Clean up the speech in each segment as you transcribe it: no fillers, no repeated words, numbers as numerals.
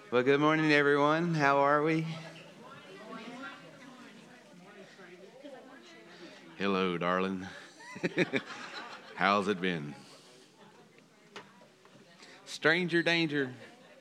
Well, good morning, everyone. How are we? Hello, darling. How's it been? Stranger danger.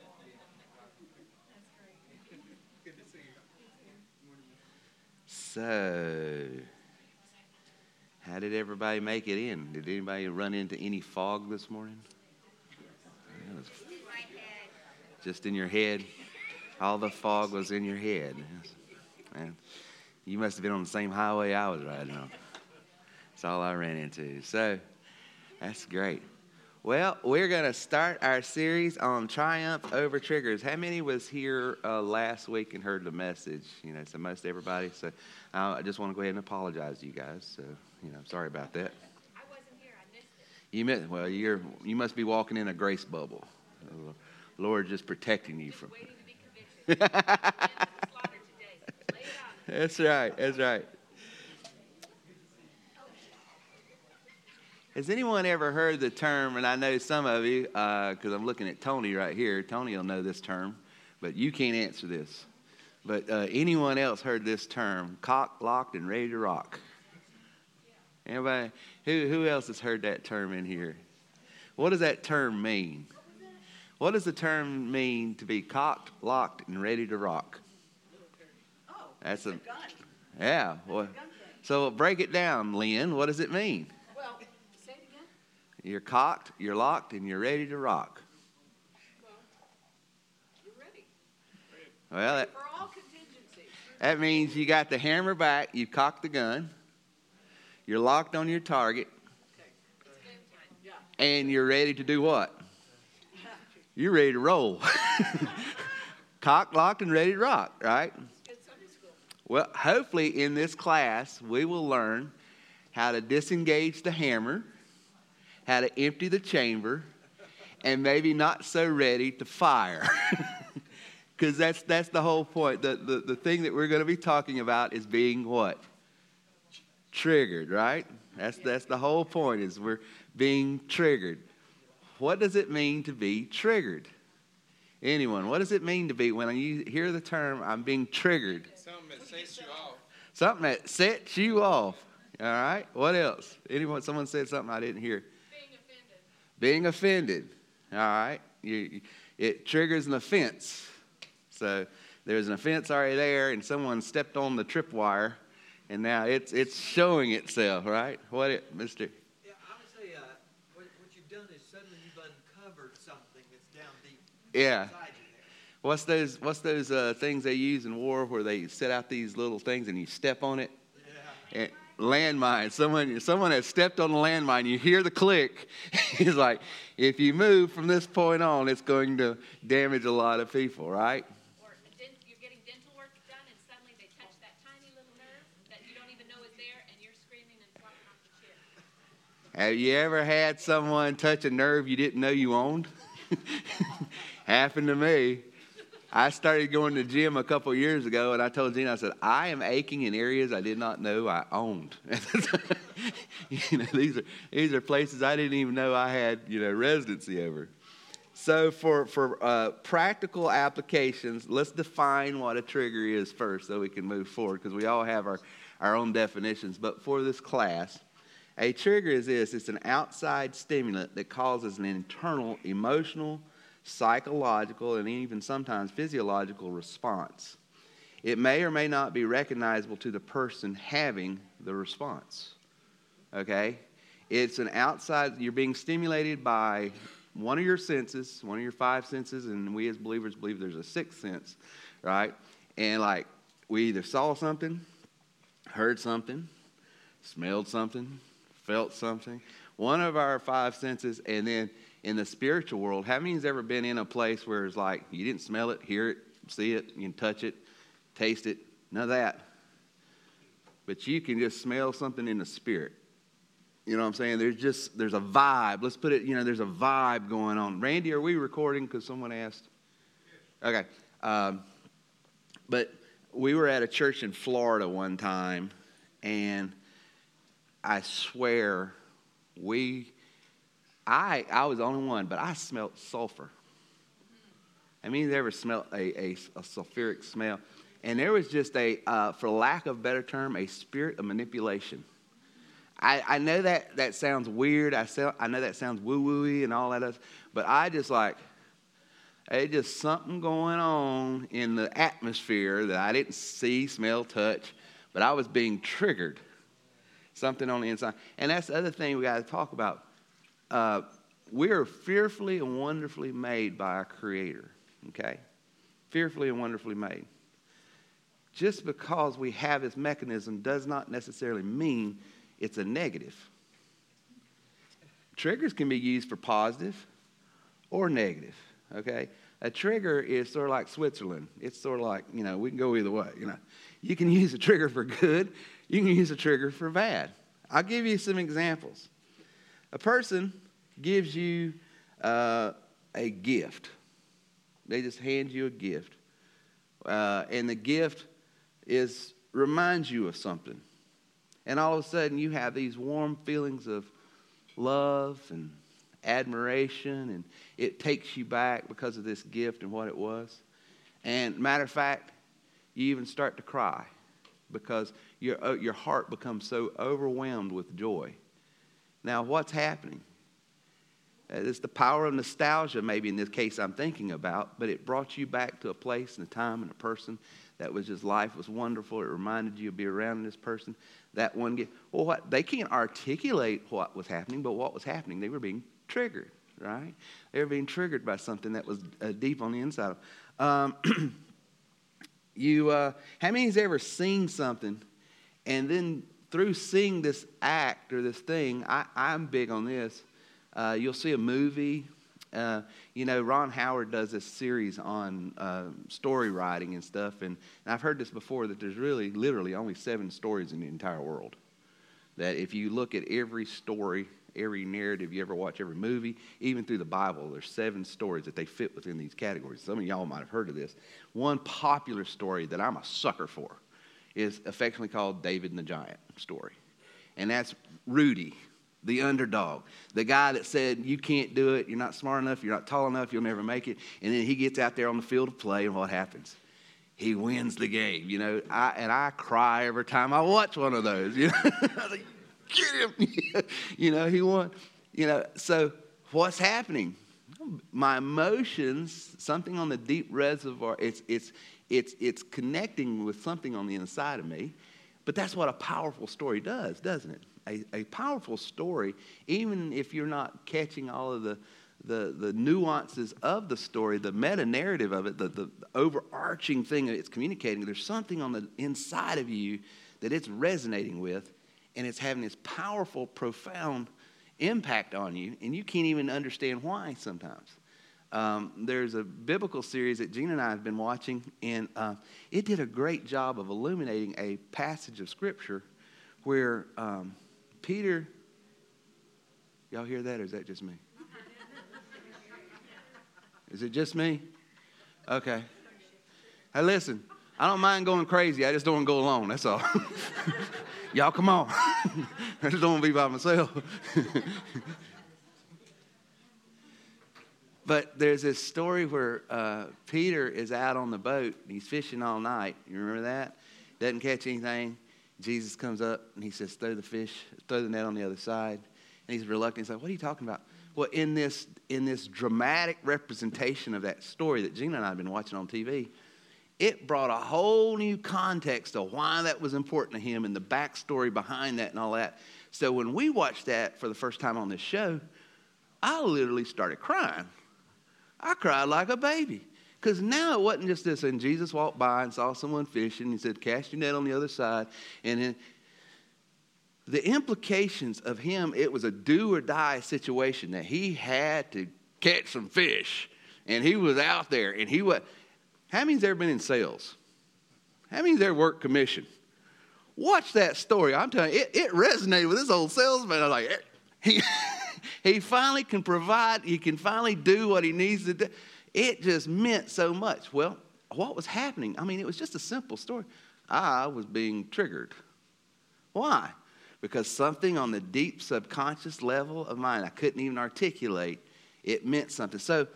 So, how did everybody make it in? Did anybody run into any fog this morning? It was just in your head. All the fog was in your head. Man, you must have been on the same highway I was riding on. That's all I ran into. So, that's great. Well, we're going to start our series on triumph over triggers. How many was here last week and heard the message? So most everybody. So I just want to go ahead and apologize to you guys. So, sorry about that. I wasn't here. I missed it. Well, you must be walking in a grace bubble. The Lord just protecting you from. Waiting to be convicted. Slaughter today. Lay it out. That's right. Has anyone ever heard the term, and I know some of you, because I'm looking at Tony right here. Tony will know this term, but you can't answer this. But anyone else heard this term, cocked, locked, and ready to rock? Anybody? Who else has heard that term in here? What does that term mean? What does the term mean to be cocked, locked, and ready to rock? That's a gun. Yeah. Well, so break it down, Lynn. What does it mean? You're cocked, you're locked, and you're ready to rock. Well, you're ready. Well, For all contingencies. that means you got the hammer back, you've cocked the gun, you're locked on your target, It's game time. Yeah. and you're ready to do what? You're ready to roll. Cocked, locked, and ready to rock, right? Good Sunday school. Well, hopefully in this class, we will learn how to disengage the hammer, how to empty the chamber, and maybe not so ready to fire. Because that's the whole point. The thing that we're going to be talking about is being what? Triggered, right? That's the whole point, is we're being triggered. What does it mean to be triggered? Anyone, what does it mean to be, when you hear the term, I'm being triggered? Something that sets you off. Something that sets you off. All right? What else? Someone said something I didn't hear. Being offended, all right? It triggers an offense. So there's an offense already there, and someone stepped on the tripwire, and now it's showing itself, right? Mister? Yeah, I would say what you've done is suddenly you've uncovered something that's down deep Yeah. inside you there. What's those things they use in war where they set out these little things and you step on it? Yeah. And, landmine. Someone has stepped on a landmine. You hear the click. He's like, if you move from this point on, it's going to damage a lot of people, right? Or you're getting dental work done, and suddenly they touch that tiny little nerve that you don't even know is there, and you're screaming and flopping off the chair. Have you ever had someone touch a nerve you didn't know you owned? Happened to me. I started going to the gym a couple years ago, and I told Gina, I said, I am aching in areas I did not know I owned. These are places I didn't even know I had, residency over. So for practical applications, let's define what a trigger is first so we can move forward, because we all have our own definitions. But for this class, a trigger is this. It's an outside stimulant that causes an internal emotional, psychological, and even sometimes physiological response. It may or may not be recognizable to the person having the response. Okay? It's an outside, you're being stimulated by one of your senses, one of your five senses, and we as believers believe there's a sixth sense, right? And we either saw something, heard something, smelled something, felt something. One of our five senses, and then in the spiritual world, how many has ever been in a place where it's like you didn't smell it, hear it, see it, you can touch it, taste it, none of that. But you can just smell something in the spirit. You know what I'm saying? There's a vibe. Let's put it, there's a vibe going on. Randy, are we recording? Because someone asked. Okay. But we were at a church in Florida one time, and I swear I was the only one, but I smelled sulfur. I mean, you ever smelled a sulfuric smell? And there was just for lack of a better term, a spirit of manipulation. I know that sounds weird. I know that sounds woo-woo-y and all that other, but I just like, it's just something going on in the atmosphere that I didn't see, smell, touch, but I was being triggered. Something on the inside. And that's the other thing we got to talk about. We are fearfully and wonderfully made by our Creator. Okay? Fearfully and wonderfully made. Just because we have this mechanism does not necessarily mean it's a negative. Triggers can be used for positive or negative. Okay? A trigger is sort of like Switzerland. It's sort of like, we can go either way. You can use a trigger for good. You can use a trigger for bad. I'll give you some examples. A person gives you a gift. They just hand you a gift. And the gift reminds you of something. And all of a sudden you have these warm feelings of love and admiration, and it takes you back because of this gift and what it was. And matter of fact, you even start to cry because your heart becomes so overwhelmed with joy. Now, what's happening? It's the power of nostalgia, maybe in this case I'm thinking about, but it brought you back to a place and a time and a person that was just, life was wonderful. It reminded you of being around this person. That one gift. Well, they can't articulate what was happening, but what was happening, they were being triggered, right? They were being triggered by something that was deep on the inside of them. How many has ever seen something, and then through seeing this act or this thing, I'm big on this. You'll see a movie. Ron Howard does this series on story writing and stuff, and I've heard this before, that there's really literally only 7 stories in the entire world. That if you look at every story, every narrative you ever watch, every movie, even through the Bible, there's 7 stories that they fit within these categories. Some of y'all might have heard of this. One popular story that I'm a sucker for is affectionately called David and the Giant story. And that's Rudy, the underdog, the guy that said, you can't do it, you're not smart enough, you're not tall enough, you'll never make it. And then he gets out there on the field of play, and what happens? He wins the game, I cry every time I watch one of those, I was like, get him, he won, so what's happening? My emotions, something on the deep reservoir, it's connecting with something on the inside of me. But that's what a powerful story does, doesn't it? A powerful story, even if you're not catching all of the nuances of the story, the meta-narrative of it, the overarching thing that it's communicating, there's something on the inside of you that it's resonating with, and it's having this powerful, profound impact on you, and you can't even understand why sometimes. There's a biblical series that Gina and I have been watching, and it did a great job of illuminating a passage of Scripture where Peter, y'all hear that, or is that just me? Is it just me? Okay. Hey, listen, I don't mind going crazy. I just don't want to go alone, that's all. Y'all come on. I just don't want to be by myself. But there's this story where Peter is out on the boat, and he's fishing all night. You remember that? Doesn't catch anything. Jesus comes up, and he says, throw the net on the other side. And he's reluctant. He's like, what are you talking about? Well, in this dramatic representation of that story that Gina and I have been watching on TV, it brought a whole new context of why that was important to him and the backstory behind that and all that. So when we watched that for the first time on this show, I literally started crying. I cried like a baby. Because now it wasn't just this, and Jesus walked by and saw someone fishing. He said, cast your net on the other side. And then the implications of him, it was a do or die situation that he had to catch some fish. And he was out there. And he was. How many's ever been in sales? How many's ever worked commission? Watch that story. I'm telling you, it resonated with this old salesman. I'm like, he finally can provide. He can finally do what he needs to do. It just meant so much. Well, what was happening? I mean, it was just a simple story. I was being triggered. Why? Because something on the deep subconscious level of mine, I couldn't even articulate, it meant something. So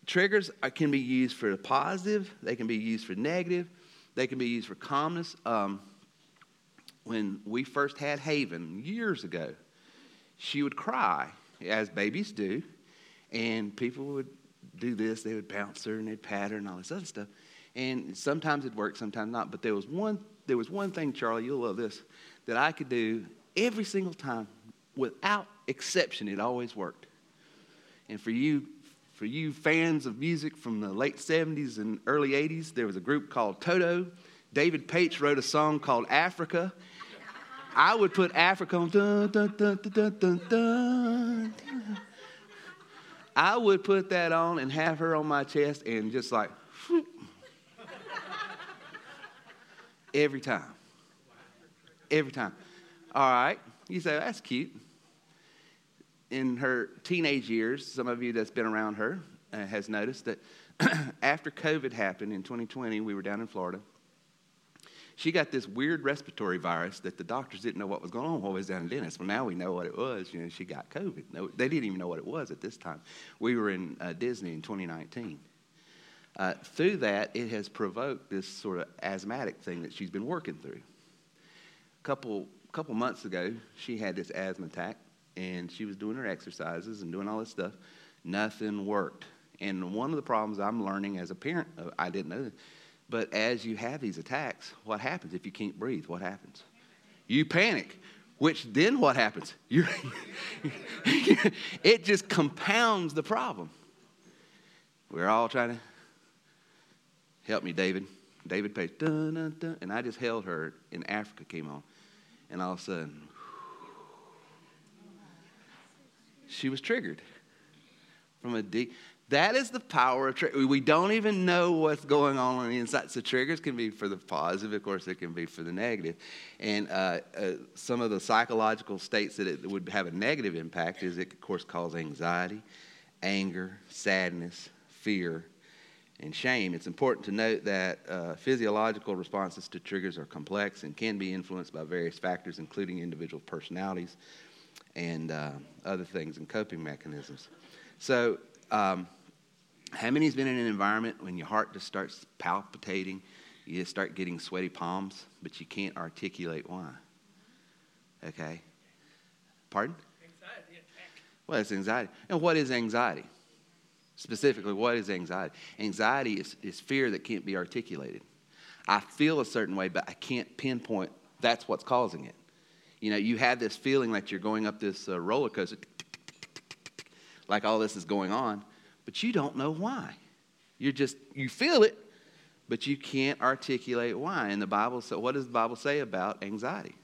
triggers can be used for the positive. They can be used for negative. They can be used for calmness. When we first had Haven years ago, she would cry, as babies do, and people would do this. They would bounce her and they'd pat her and all this other stuff. And sometimes it'd work, sometimes not. But there was one thing, Charlie, you'll love this, that I could do every single time without exception. It always worked. And for you fans of music from the late 70s and early 80s, there was a group called Toto. David Paich wrote a song called Africa. I would put Africa on dun, dun, dun, dun, dun, dun, dun. I would put that on and have her on my chest and just like, whoop. Every time. Every time. All right. You say, that's cute. In her teenage years, some of you that's been around her has noticed that after COVID happened in 2020, we were down in Florida. She got this weird respiratory virus that the doctors didn't know what was going on while we was down in Dennis. Well, now we know what it was. She got COVID. No, they didn't even know what it was at this time. We were in Disney in 2019. Through that, it has provoked this sort of asthmatic thing that she's been working through. Couple months ago, she had this asthma attack, and she was doing her exercises and doing all this stuff. Nothing worked. And one of the problems I'm learning as a parent, I didn't know this, but as you have these attacks, what happens if you can't breathe? What happens? You panic, which then what happens? It just compounds the problem. We're all trying to, help me, David. David Paich, dun, dun, dun, and I just held her, and Africa came on. And all of a sudden, she was triggered from a deep. That is the power of trigger. We don't even know what's going on the inside. So triggers can be for the positive, of course, it can be for the negative. And some of the psychological states that it would have a negative impact is it could, of course, cause anxiety, anger, sadness, fear, and shame. It's important to note that physiological responses to triggers are complex and can be influenced by various factors, including individual personalities and other things and coping mechanisms. So, how many's been in an environment when your heart just starts palpitating, you just start getting sweaty palms, but you can't articulate why? Okay? Pardon? Anxiety attack. Well, it's anxiety. And what is anxiety? Specifically, what is anxiety? Anxiety is fear that can't be articulated. I feel a certain way, but I can't pinpoint that's what's causing it. You have this feeling like you're going up this roller coaster, like all this is going on, but you don't know why. You feel it, but you can't articulate why. And the Bible, so what does the Bible say about anxiety?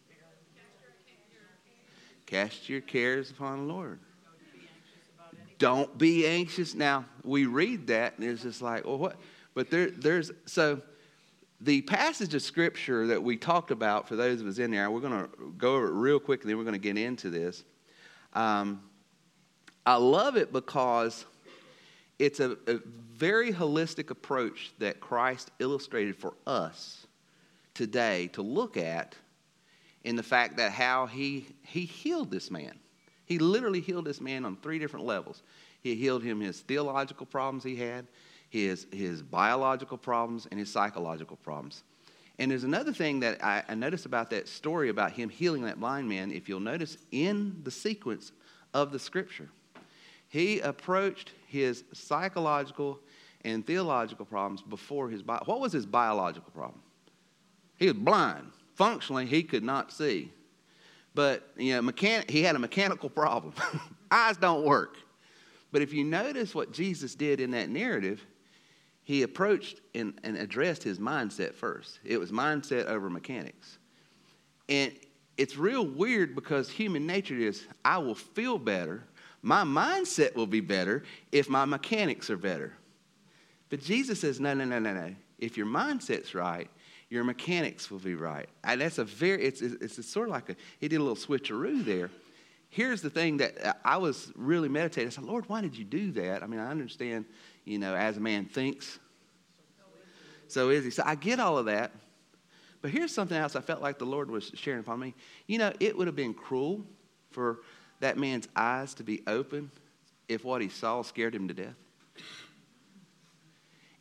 Cast your cares upon the Lord. Don't be anxious. Now, we read that, and it's just like, well, what? But so the passage of Scripture that we talked about, for those of us in there, we're going to go over it real quickly, then we're going to get into this. I love it because it's a very holistic approach that Christ illustrated for us today to look at in the fact that how he healed this man. He literally healed this man on 3 different levels. He healed him his theological problems he had, his biological problems, and his psychological problems. And there's another thing that I noticed about that story about him healing that blind man, if you'll notice in the sequence of the Scripture. He approached his psychological and theological problems before his what was his biological problem? He was blind. Functionally, he could not see. But, he had a mechanical problem. Eyes don't work. But if you notice what Jesus did in that narrative, he approached and addressed his mindset first. It was mindset over mechanics. And it's real weird because human nature is, I will feel better. My mindset will be better if my mechanics are better. But Jesus says, no. If your mindset's right, your mechanics will be right. And that's it's sort of like he did a little switcheroo there. Here's the thing that I was really meditating. I said, Lord, why did you do that? I mean, I understand, as a man thinks, so is he. So I get all of that. But here's something else I felt like the Lord was sharing upon me. It would have been cruel for that man's eyes to be open if what he saw scared him to death.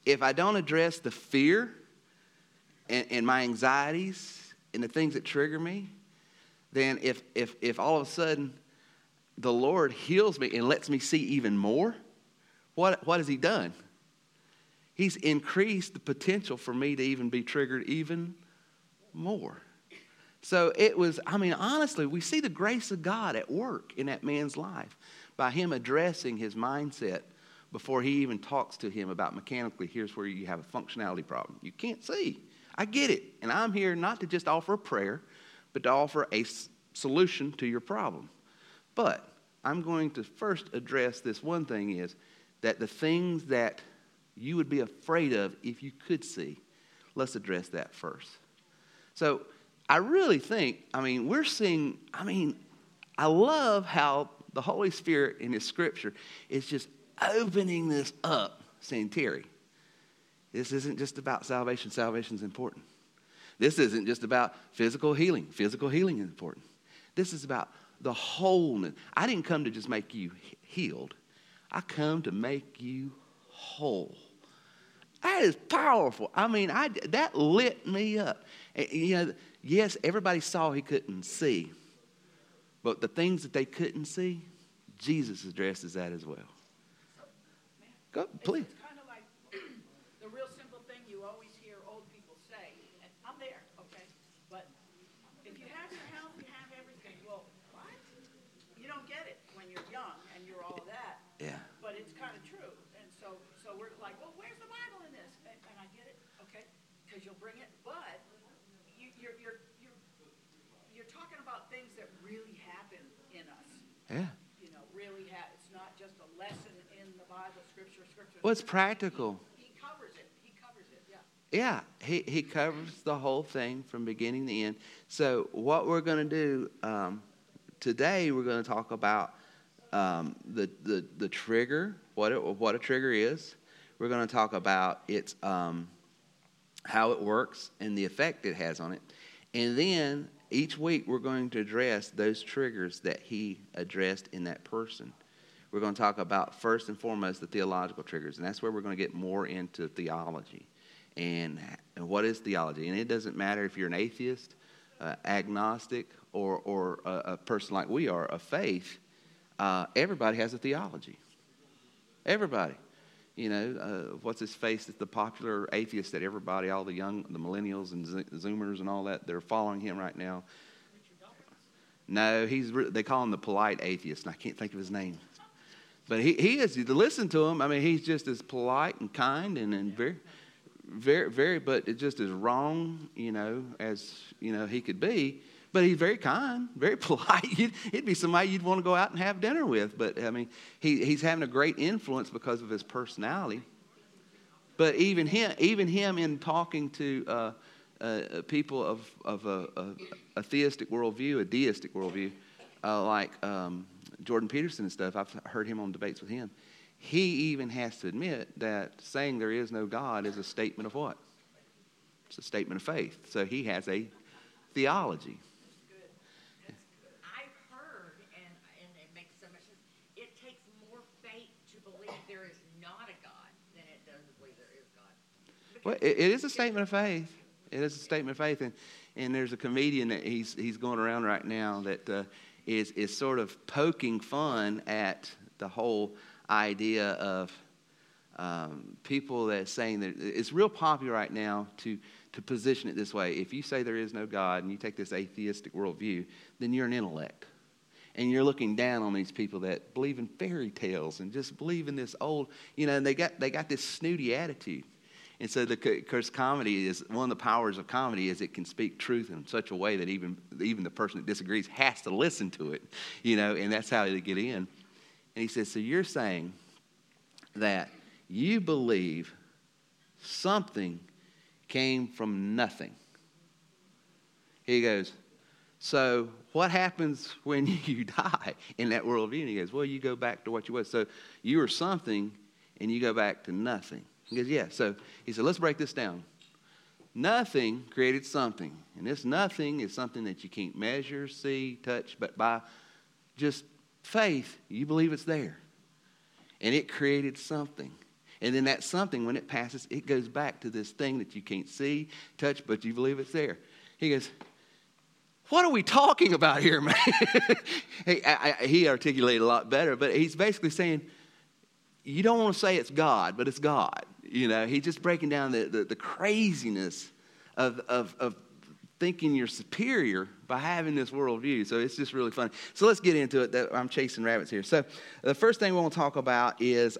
if I don't address the fear and my anxieties and the things that trigger me, then if all of a sudden the Lord heals me and lets me see even more, what has he done? He's increased the potential for me to even be triggered even more. So it was, honestly, we see the grace of God at work in that man's life by him addressing his mindset before he even talks to him about mechanically, here's where you have a functionality problem. You can't see. I get it. And I'm here not to just offer a prayer, but to offer a solution to your problem. But I'm going to first address this one thing is that the things that you would be afraid of if you could see, let's address that first. So I really think, we're seeing, I love how the Holy Spirit in His Scripture is just opening this up, saying, Terry, this isn't just about salvation. Salvation's important. This isn't just about physical healing. Physical healing is important. This is about the wholeness. I didn't come to just make you healed. I come to make you whole. That is powerful. That lit me up. Yes, everybody saw he couldn't see. But the things that they couldn't see, Jesus addresses that as well. Go, please. It's kind of like the real simple thing you always hear old people say, and I'm there, okay? But if you have your health, you have everything. Well, what? You don't get it when you're young and you're all that. Yeah. But it's kind of true. And so we're like, well, where's the Bible in this? And I get it, okay? Because you'll bring it. But you're talking about things that really happen in us. Yeah. Really happen. It's not just a lesson in the Bible, Scripture. Well, it's practical. He covers it. Yeah. Yeah, he covers the whole thing from beginning to end. So what we're going to do today, we're going to talk about the trigger, what a trigger is. We're going to talk about its how it works and the effect it has on it. And then each week we're going to address those triggers that he addressed in that person. We're going to talk about, first and foremost, the theological triggers. And that's where we're going to get more into theology. And what is theology? And it doesn't matter if you're an atheist, agnostic, or a person like we are, of faith. Everybody has a theology. Everybody. What's his face? It's the popular atheist that everybody, all the millennials and Zoomers and all that, they're following him right now. No, they call him the polite atheist, and I can't think of his name. But he is, to listen to him, he's just as polite and kind and very, very, very, but it just as wrong, as, he could be. But he's very kind, very polite. He'd be somebody you'd want to go out and have dinner with. But, he's having a great influence because of his personality. But even him in talking to people of a theistic worldview, a deistic worldview, like Jordan Peterson and stuff, I've heard him on debates with him. He even has to admit that saying there is no God is a statement of what? It's a statement of faith. So he has a theology. Well, it is a statement of faith. It is a statement of faith, and there's a comedian that he's going around right now that is sort of poking fun at the whole idea of people that saying that it's real popular right now to position it this way. If you say there is no God and you take this atheistic worldview, then you're an intellect. And you're looking down on these people that believe in fairy tales and just believe in this old, and they got this snooty attitude. And so, of course, comedy is one of the powers of comedy is it can speak truth in such a way that even the person that disagrees has to listen to it, and that's how they get in. And he says, so you're saying that you believe something came from nothing. He goes, so what happens when you die in that worldview? And he goes, well, you go back to what you was. So you were something and you go back to nothing. He goes, yeah. So he said, let's break this down. Nothing created something. And this nothing is something that you can't measure, see, touch, but by just faith, you believe it's there. And it created something. And then that something, when it passes, it goes back to this thing that you can't see, touch, but you believe it's there. He goes, what are we talking about here, man? He articulated a lot better, but he's basically saying, you don't want to say it's God, but it's God. You know, he's just breaking down the craziness of thinking you're superior by having this worldview. So it's just really fun. So let's get into it. I'm chasing rabbits here. So the first thing we want to talk about is,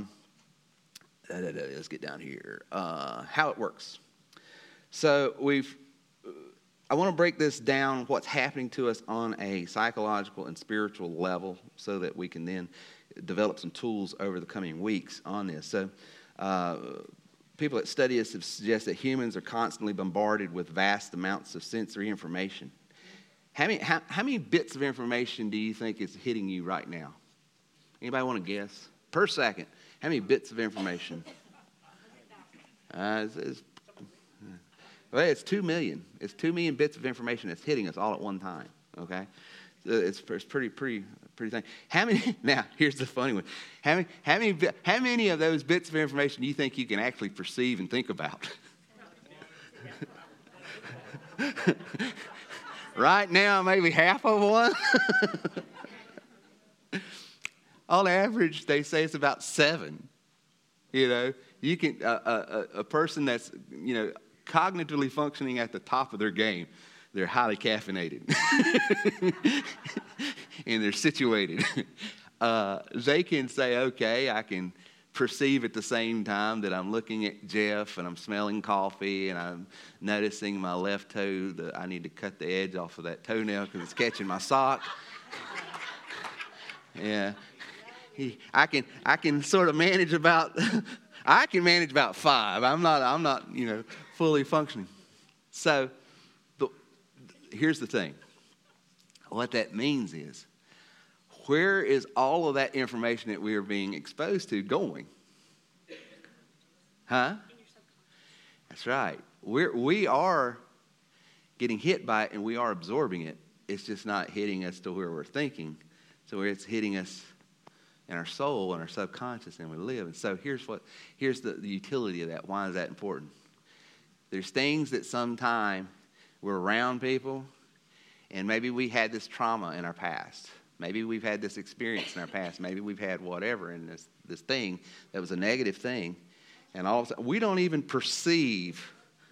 let's get down here, how it works. So I want to break this down, what's happening to us on a psychological and spiritual level, so that we can then develop some tools over the coming weeks on this. So people that study this have suggested that humans are constantly bombarded with vast amounts of sensory information. How many bits of information do you think is hitting you right now? Anybody want to guess? Per second, how many bits of information? It's 2 million. It's 2 million bits of information that's hitting us all at one time. Okay, it's pretty thing. How many? Now here's the funny one. How many of those bits of information do you think you can actually perceive and think about? Right now, maybe half of one. On average, they say it's about 7. You know, you can a person that's, you know, cognitively functioning at the top of their game, they're highly caffeinated and they're situated. They can say, okay, I can perceive at the same time that I'm looking at Jeff and I'm smelling coffee and I'm noticing my left toe that I need to cut the edge off of that toenail because it's catching my sock. Yeah, I can sort of manage about. I can manage about 5. I'm not, you know, fully functioning. So, here's the thing. What that means is, where is all of that information that we are being exposed to going? Huh? That's right. We are getting hit by it and we are absorbing it. It's just not hitting us to where we're thinking. So where it's hitting us in our soul and our subconscious, and we live. And so here's the utility of that. Why is that important? There's things that sometime we're around people, and maybe we had this trauma in our past. Maybe we've had this experience in our past. Maybe we've had whatever in this thing that was a negative thing, and all of a sudden we don't even perceive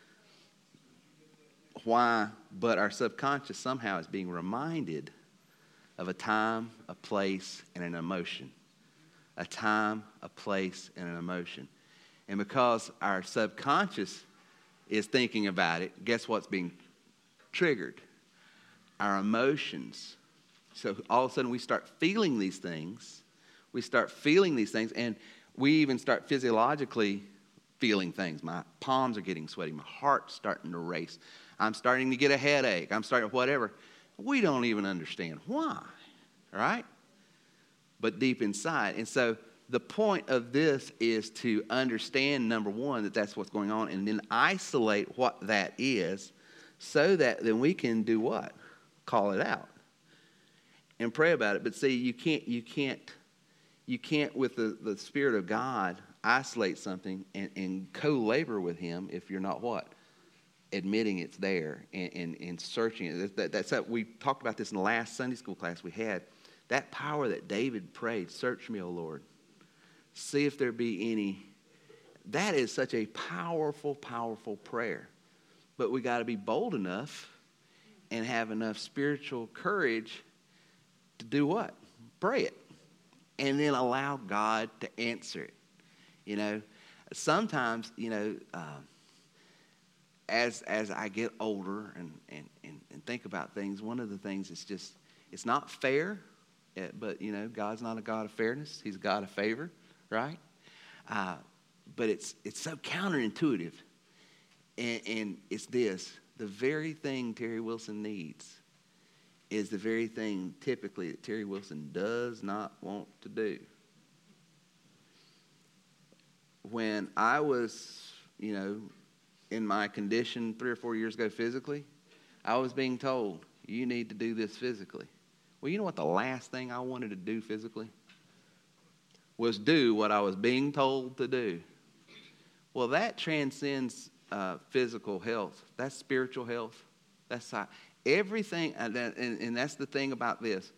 why, but our subconscious somehow is being reminded of a time, a place, and an emotion. A time, a place, and an emotion. And because our subconscious is thinking about it, guess what's being triggered? Our emotions. So all of a sudden we start feeling these things. And we even start physiologically feeling things. My palms are getting sweaty. My heart's starting to race. I'm starting to get a headache. I'm starting whatever. We don't even understand why, right? But deep inside. And so the point of this is to understand, number one, that that's what's going on, and then isolate what that is so that then we can do what? Call it out and pray about it. But see, you can't with the Spirit of God isolate something and co-labor with Him if you're not what? Admitting it's there and searching it. That's we talked about this in the last Sunday school class we had. That power that David prayed, search me, O Lord. See if there be any. That is such a powerful, powerful prayer. But we got to be bold enough and have enough spiritual courage to do what? Pray it. And then allow God to answer it. You know, sometimes, you know, as I get older and think about things, one of the things is just, it's not fair. But, you know, God's not a God of fairness. He's a God of favor, right? But it's so counterintuitive. And it's this. The very thing Terry Wilson needs is the very thing typically that Terry Wilson does not want to do. When I was, you know, in my condition 3 or 4 years ago physically, I was being told, you need to do this physically. Well, you know what the last thing I wanted to do physically? was do what I was being told to do. Well, that transcends physical health. That's spiritual health. That's everything. And that's the thing about this.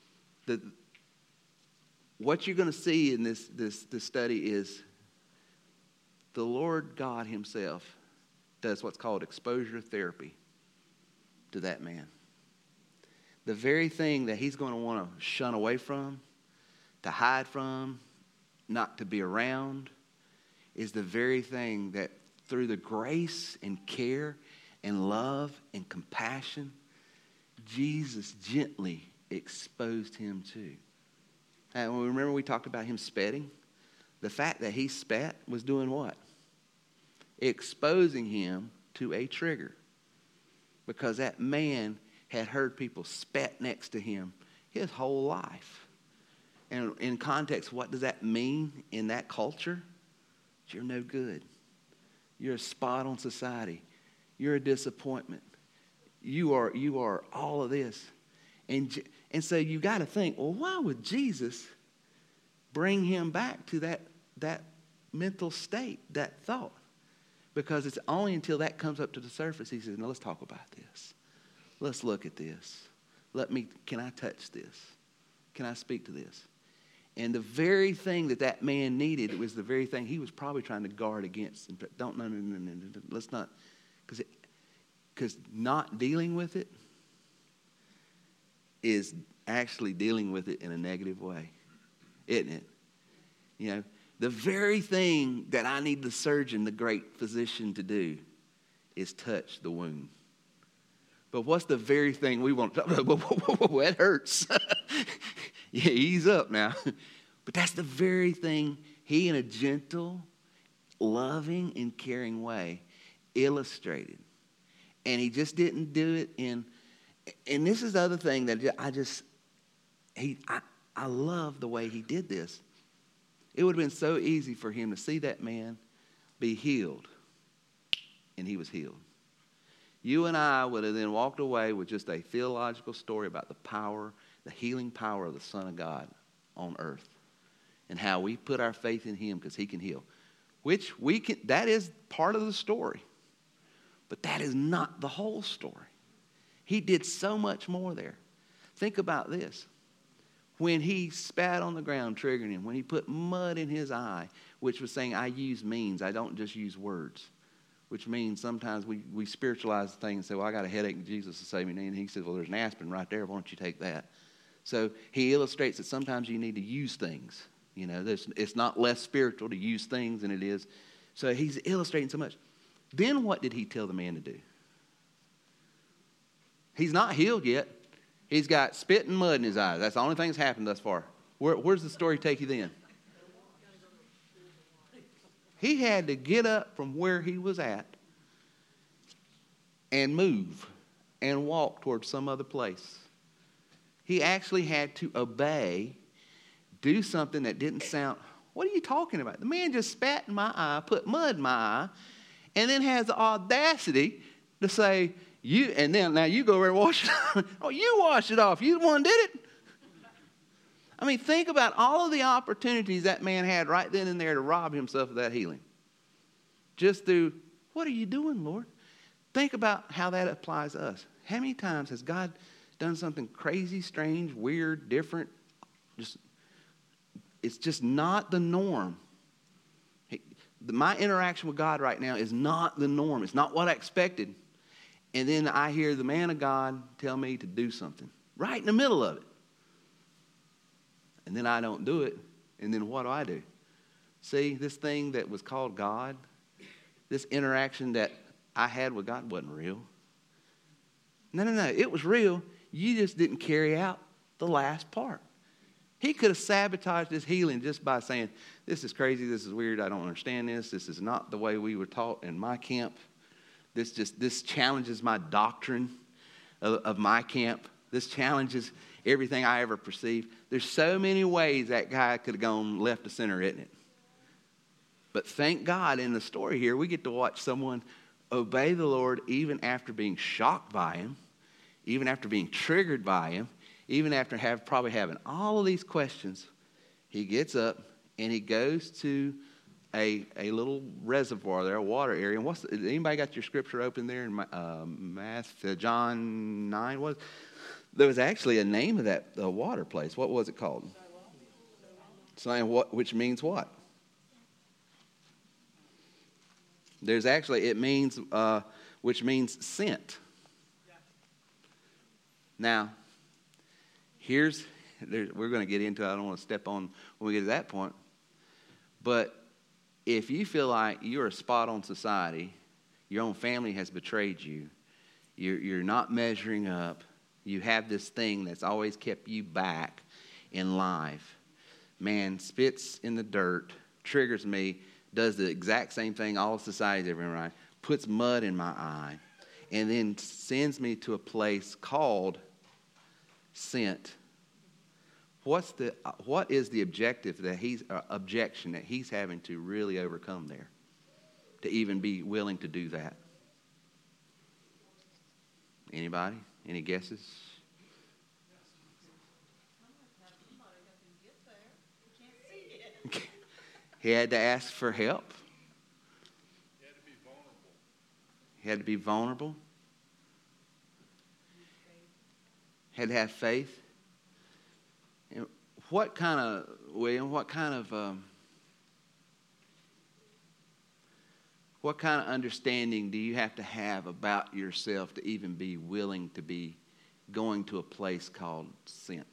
What you're going to see in this study is the Lord God himself does what's called exposure therapy to that man. The very thing that he's going to want to shun away from, to hide from, not to be around, is the very thing that through the grace and care and love and compassion, Jesus gently exposed him to. And remember we talked about him spitting? The fact that he spat was doing what? Exposing him to a trigger. Because that man had heard people spat next to him his whole life. And in context, what does that mean in that culture? You're no good. You're a spot on society. You're a disappointment. You are all of this. And so you got to think, well, why would Jesus bring him back to that mental state, that thought? Because it's only until that comes up to the surface, he says, no, let's talk about this. Let's look at this. Can I touch this? Can I speak to this? And the very thing that man needed was the very thing he was probably trying to guard against. No, let's not, because not dealing with it is actually dealing with it in a negative way, isn't it? You know, the very thing that I need the surgeon, the great physician, to do is touch the wound. But what's the very thing we want to talk about? That hurts. Yeah, ease up now. But that's the very thing he, in a gentle, loving, and caring way, illustrated. And he just didn't do it in... And this is the other thing that I love the way he did this. It would have been so easy for him to see that man be healed. And he was healed. You and I would have then walked away with just a theological story about the power, the healing power of the Son of God on earth. And how we put our faith in him because he can heal. Which that is part of the story. But that is not the whole story. He did so much more there. Think about this. When he spat on the ground, triggering him, when he put mud in his eye, which was saying, I use means, I don't just use words. Which means sometimes we spiritualize the thing and say, well, I got a headache and Jesus will save me. And he says, well, there's an aspirin right there. Why don't you take that? So he illustrates that sometimes you need to use things. You know, it's not less spiritual to use things than it is. So he's illustrating so much. Then what did he tell the man to do? He's not healed yet. He's got spit and mud in his eyes. That's the only thing that's happened thus far. Where's the story take you then? He had to get up from where he was at and move and walk towards some other place. He actually had to obey, do something that didn't sound, what are you talking about? The man just spat in my eye, put mud in my eye, and then has the audacity to say, now you go over and wash it off. Oh, you wash it off. You the one did it. I mean, think about all of the opportunities that man had right then and there to rob himself of that healing. Just through, what are you doing, Lord? Think about how that applies to us. How many times has God done something crazy, strange, weird, different? It's just not the norm. My interaction with God right now is not the norm. It's not what I expected. And then I hear the man of God tell me to do something right in the middle of it. And then I don't do it. And then what do? See, this thing that was called God, this interaction that I had with God wasn't real. No. It was real. You just didn't carry out the last part. He could have sabotaged his healing just by saying, this is crazy, this is weird, I don't understand this. This is not the way we were taught in my camp. This challenges my doctrine of my camp. This challenges everything I ever perceived. There's so many ways that guy could have gone left to center, isn't it? But thank God in the story here, we get to watch someone obey the Lord even after being shocked by him, even after being triggered by him, even after probably having all of these questions. He gets up and he goes to a little reservoir there, a water area. And anybody got your scripture open there in John 9? There was actually a name of that water place. What was it called? Siloam, which means what? There's actually, it means, which means sent. Now, we're going to get into it. I don't want to step on when we get to that point. But if you feel like you're a spot on society, your own family has betrayed you, you're not measuring up, you have this thing that's always kept you back in life. Man spits in the dirt, triggers me, does the exact same thing all society's ever done, puts mud in my eye, and then sends me to a place called sent. What is the objective that objection that he's having to really overcome there, to even be willing to do that? Anybody? Any guesses? He had to ask for help. He had to be vulnerable. He had to be vulnerable. Had to have faith. And what kind of understanding do you have to have about yourself to even be willing to be going to a place called sent?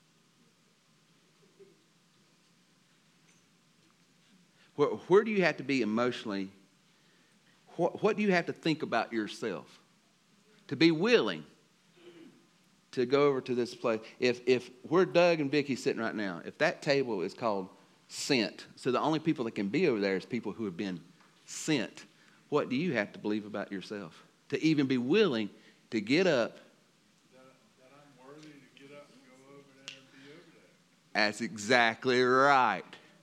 Where do you have to be emotionally? What do you have to think about yourself to be willing to go over to this place? If we're Doug and Vicky sitting right now, if that table is called sent, so the only people that can be over there is people who have been sent, what do you have to believe about yourself to even be willing to get up? That I'm worthy to get up and go over there and be over there. That's exactly right.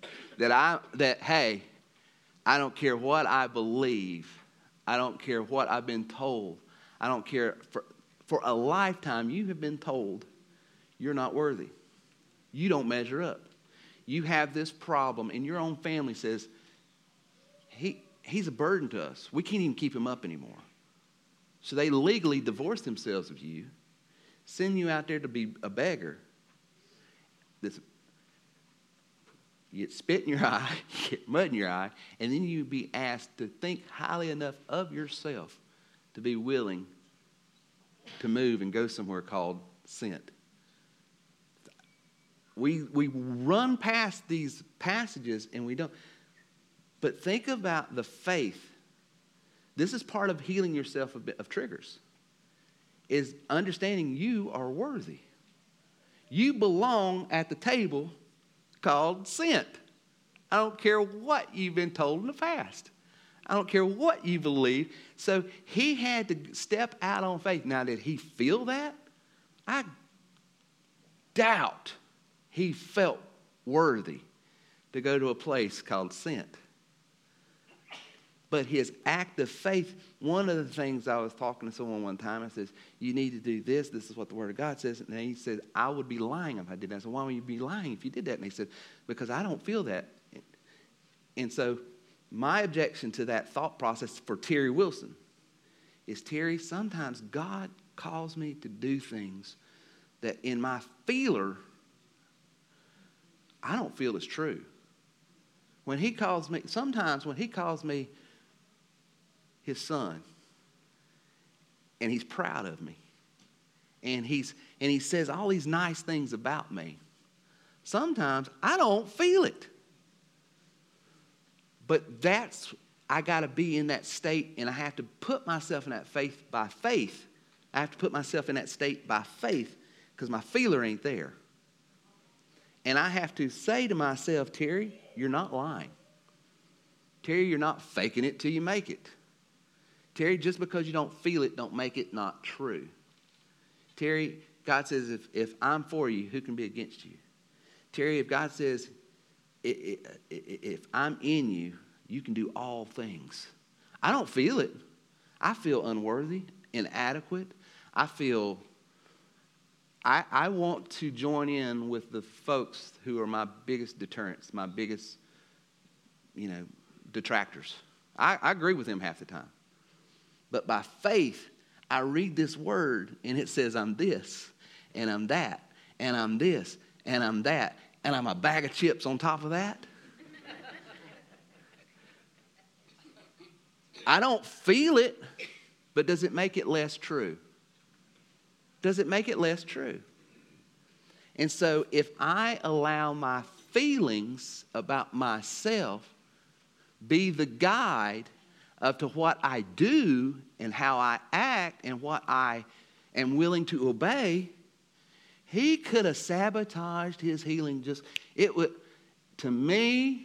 Hey, I don't care what I believe. I don't care what I've been told. I don't care. For a lifetime, you have been told you're not worthy. You don't measure up. You have this problem, and your own family says, he's a burden to us. We can't even keep him up anymore. So they legally divorce themselves of you, send you out there to be a beggar. You get spit in your eye, you get mud in your eye, and then you be asked to think highly enough of yourself to be willing to move and go somewhere called sent. We run past these passages and we don't. But think about the faith. This is part of healing yourself of triggers, is understanding you are worthy. You belong at the table called sent. I don't care what you've been told in the past. I don't care what you believe. So he had to step out on faith. Now, did he feel that? I doubt he felt worthy to go to a place called sent. But his act of faith, one of the things I was talking to someone one time, I says, you need to do this. This is what the Word of God says. And he said, I would be lying if I did that. I said, why would you be lying if you did that? And he said, because I don't feel that. And so my objection to that thought process for Terry Wilson is, Terry, sometimes God calls me to do things that in my feeler, I don't feel is true. When he calls me, sometimes when he calls me his son, and he's proud of me, and he says all these nice things about me, sometimes I don't feel it. But I got to be in that state, and I have to put myself in that faith by faith. I have to put myself in that state by faith because my feeler ain't there. And I have to say to myself, Terry, you're not lying. Terry, you're not faking it till you make it. Terry, just because you don't feel it, don't make it not true. Terry, God says, if I'm for you, who can be against you? Terry, if God says, if I'm in you, you can do all things. I don't feel it. I feel unworthy, inadequate. I feel I want to join in with the folks who are my biggest deterrents, my biggest, detractors. I agree with them half the time. But by faith, I read this word, and it says I'm this, and I'm that, and I'm this, and I'm that, and I'm a bag of chips on top of that. I don't feel it, but does it make it less true? Does it make it less true? And so if I allow my feelings about myself be the guide of to what I do and how I act and what I am willing to obey, he could have sabotaged his healing. To me,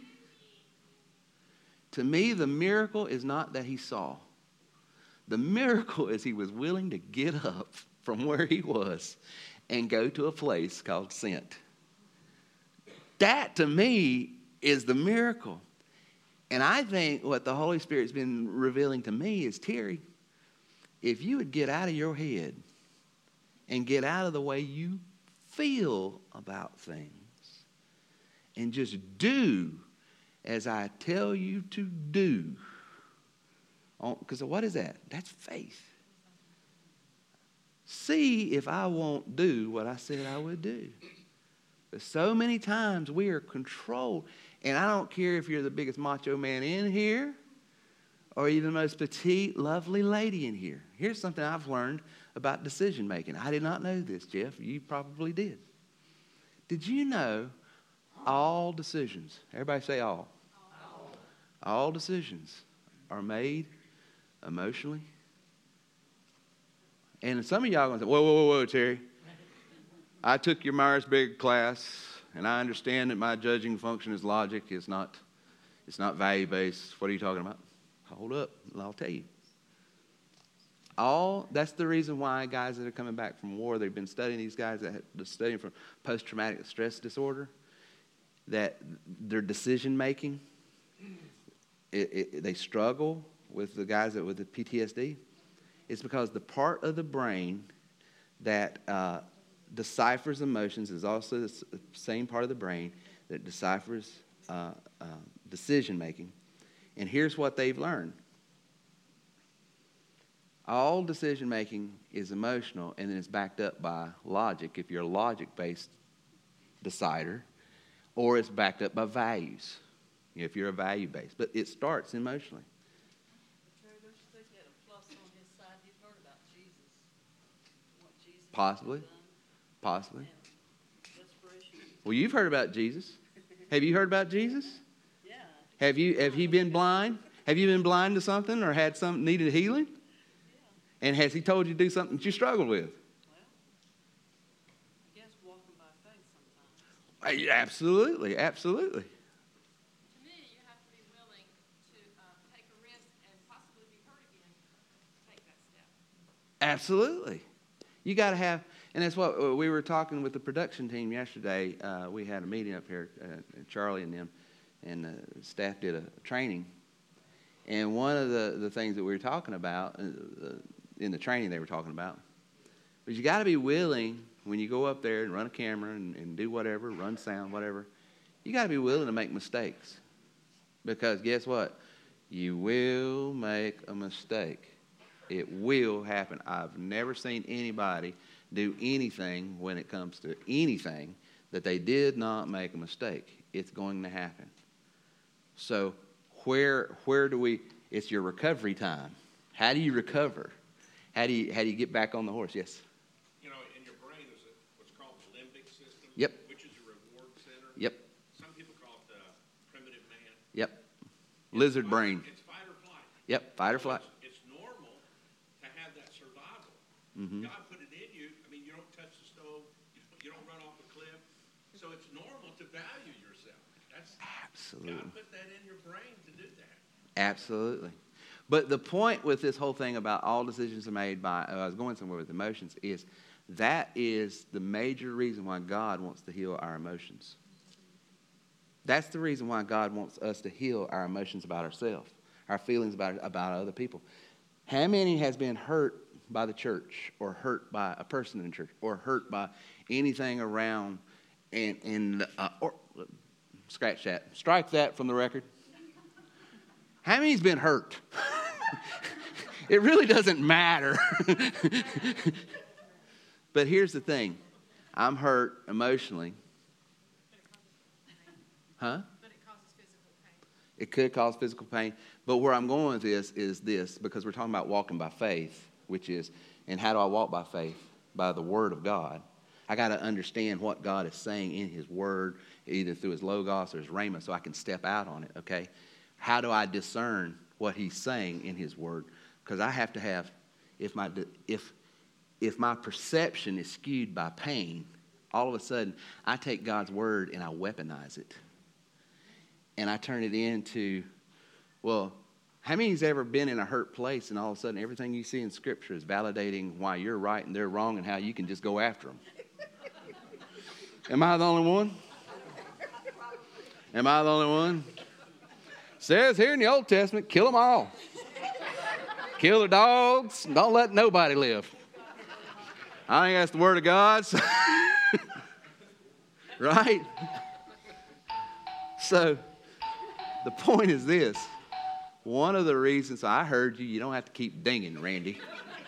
the miracle is not that he saw. The miracle is he was willing to get up from where he was and go to a place called Sent. That, to me, is the miracle. And I think what the Holy Spirit's been revealing to me is, Terry, if you would get out of your head and get out of the way you feel about things and just do as I tell you to do. Because what is that? That's faith. See if I won't do what I said I would do. But so many times we are controlled. And I don't care if you're the biggest macho man in here or you're the most petite, lovely lady in here. Here's something I've learned about decision making. I did not know this, Jeff. You probably did. Did you know all decisions, everybody say all. All decisions are made emotionally. And some of y'all are going to say, whoa, Terry. I took your Myers-Briggs class, and I understand that my judging function is logic. It's not value-based. What are you talking about? Hold up, and I'll tell you. That's the reason why guys that are coming back from war, they've been studying these guys that are studying for post-traumatic stress disorder, that their decision-making, they struggle with the guys with the PTSD. It's because the part of the brain that deciphers emotions is also the same part of the brain that deciphers decision-making. And here's what they've learned. All decision-making is emotional, and then it's backed up by logic, if you're a logic-based decider, or it's backed up by values, if you're a value-based. But it starts emotionally. Terry, don't you think that a plus on his side? You've heard about Jesus. What Jesus Possibly. has done. Possibly. And desperation. Well, you've heard about Jesus. Have you heard about Jesus? Yeah. Have you been blind? Have you been blind to something or had some needed healing? Yeah. And has he told you to do something that you struggled with? Well, I guess walking by faith sometimes. Absolutely. To me, you have to be willing to take a risk and possibly be hurt again to take that step. Absolutely. You got to have, and that's what we were talking with the production team yesterday. We had a meeting up here, Charlie and them, and the staff did a training. And one of the things that we were talking about, in the training they were talking about, was you got to be willing, when you go up there and run a camera and do whatever, run sound, whatever, you got to be willing to make mistakes. Because guess what? You will make a mistake. It will happen. I've never seen anybody do anything when it comes to anything that they did not make a mistake. It's going to happen. So where do we, it's your recovery time. How do you recover? How do you get back on the horse? Yes? You know, in your brain is what's called the limbic system. Yep. Which is your reward center. Yep. Some people call it the primitive man. Yep. Lizard brain. It's fight or flight. Yep. Fight or flight. It's normal to have that survival. Mm-hmm. God put it in you. I mean, you don't touch the stove. You don't run off a cliff. So it's normal to value yourself. Absolutely. God put that in your brain to do that. Absolutely. But the point with this whole thing about all decisions are made by, I was going somewhere with emotions, is that is the major reason why God wants to heal our emotions. That's the reason why God wants us to heal our emotions about ourselves, our feelings about other people. How many has been hurt by the church, or hurt by a person in church, or hurt by anything around, or scratch that, strike that from the record. How many's been hurt? It really doesn't matter. But here's the thing. I'm hurt emotionally. Huh? But it causes physical pain. It could cause physical pain. But where I'm going with this is this, because we're talking about walking by faith, which is, and how do I walk by faith? By the Word of God. I got to understand what God is saying in His Word, either through His Logos or His Rhema, so I can step out on it, okay? How do I discern what He's saying in His Word? Because I have to have, if my perception is skewed by pain, all of a sudden I take God's Word and I weaponize it. And I turn it into, well, how many's ever been in a hurt place and all of a sudden everything you see in Scripture is validating why you're right and they're wrong and how you can just go after them? Am I the only one? Am I the only one? Says here in the Old Testament, kill them all. Kill the dogs. Don't let nobody live. I think that's the Word of God. Right? So the point is this. One of the reasons I heard you don't have to keep dinging, Randy.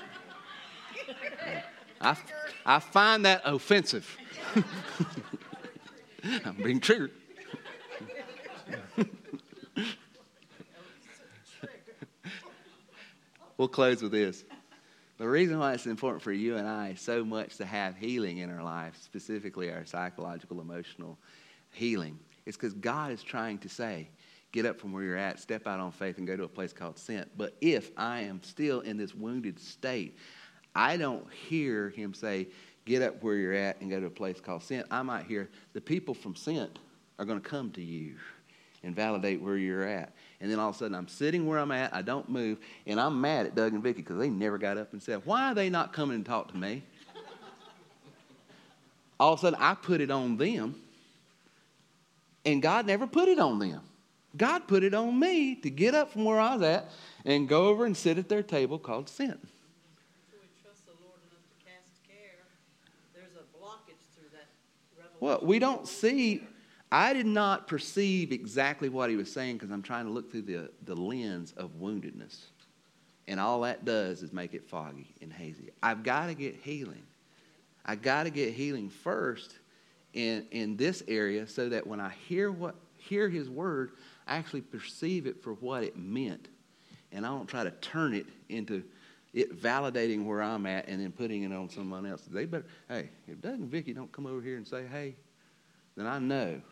I find that offensive. I'm being triggered. We'll close with this. The reason why it's important for you and I so much to have healing in our life, specifically our psychological, emotional healing, is because God is trying to say, get up from where you're at, step out on faith, and go to a place called Sent. But if I am still in this wounded state, I don't hear Him say, get up where you're at and go to a place called Sent. I might hear, the people from Sent are going to come to you and validate where you're at. And then all of a sudden, I'm sitting where I'm at, I don't move, and I'm mad at Doug and Vicky because they never got up and said, why are they not coming and talk to me? All of a sudden, I put it on them, and God never put it on them. God put it on me to get up from where I was at and go over and sit at their table called Sent. Until we trust the Lord enough to cast care, there's a blockage through that revelation. Well, we don't see... I did not perceive exactly what he was saying because I'm trying to look through the lens of woundedness. And all that does is make it foggy and hazy. I've got to get healing. I've got to get healing first in this area so that when I hear His Word, I actually perceive it for what it meant. And I don't try to turn it into it validating where I'm at and then putting it on someone else. They better, hey, if Doug and Vicky don't come over here and say, hey, then I know.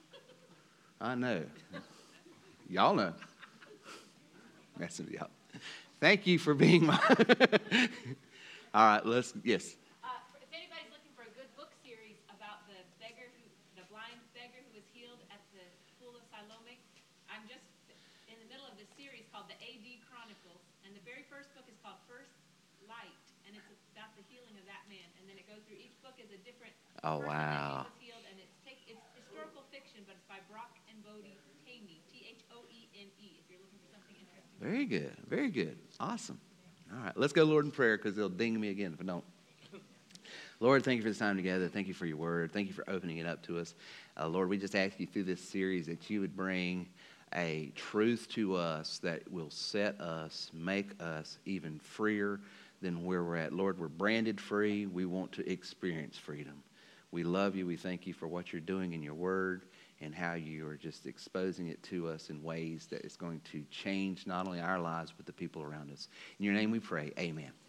Y'all know. That's it, y'all. Thank you for being my... All right, yes. If anybody's looking for a good book series about the blind beggar who was healed at the pool of Siloam, I'm just in the middle of this series called the AD Chronicles, and the very first book is called First Light, and it's about the healing of that man, and then it goes through each book is a different Oh, person wow. that was healed, and it's historical fiction, but it's by Brock and Bodie Taney, Thone, if you're looking for something interesting. Very good. Very good. Awesome. All right, let's go, Lord, in prayer because they'll ding me again if I don't. Lord, thank you for this time together. Thank you for your word. Thank you for opening it up to us. Lord, we just ask you through this series that you would bring a truth to us that will set us, make us even freer than where we're at. Lord, we're branded free. We want to experience freedom. We love you. We thank you for what you're doing in your word and how you are just exposing it to us in ways that is going to change not only our lives, but the people around us. In your name we pray. Amen.